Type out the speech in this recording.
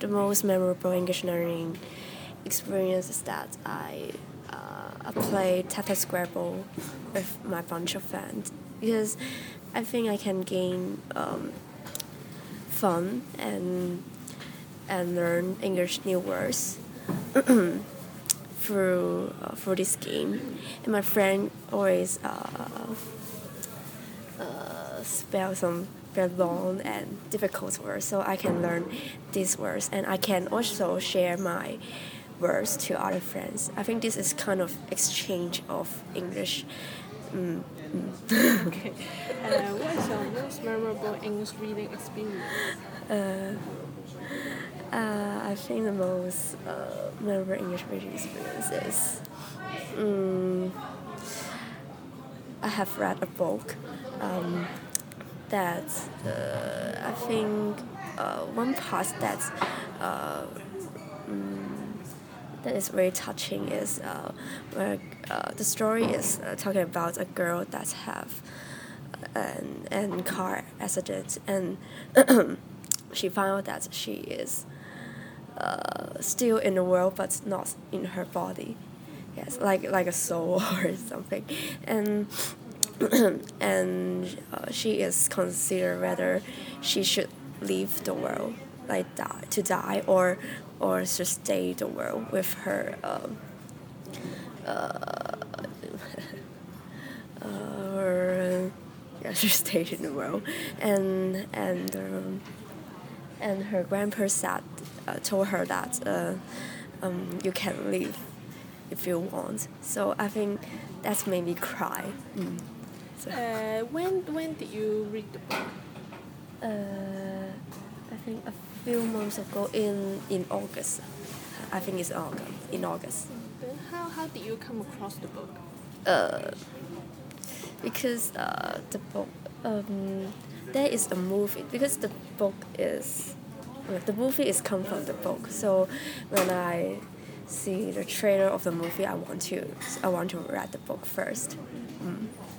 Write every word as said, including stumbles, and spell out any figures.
The most memorable English learning experience is that I uh, I played Tata Scrabble with my bunch of friends because I think I can gain um, fun and and learn English new words through uh, through this game. And my friend always uh, uh, spell some very long and difficult words, so I can learn these words, and I can also share my words to other friends. I think this is kind of exchange of English. Mm. Mm. Okay. Uh, what is your most memorable English reading experience? Uh, uh, I think the most uh, memorable English reading experience is um, I have read a book um, that uh, I think uh, one part that uh, um, that is very touching is uh, where uh, the story is uh, talking about a girl that have an, an car accident, and she found out that she is uh, still in the world but not in her body. Yes, like like a soul or something, and and uh, she is considered whether she should leave the world, like die to die, or or to stay the world with her. Um, uh, or yeah, she stayed in the world, and and um, and her grandpa said, uh, told her that uh, um, you can leave if you want. So I think that's made me cry. Mm. So, Uh, when when did you read the book? uh, I think a few months ago in in August. I think it's August. In August. Then how how did you come across the book? Uh, because uh, the book um, there is a movie, because the book is uh, the movie is come from the book. So when I see the trailer of the movie, I want to I want to read the book first. Mm.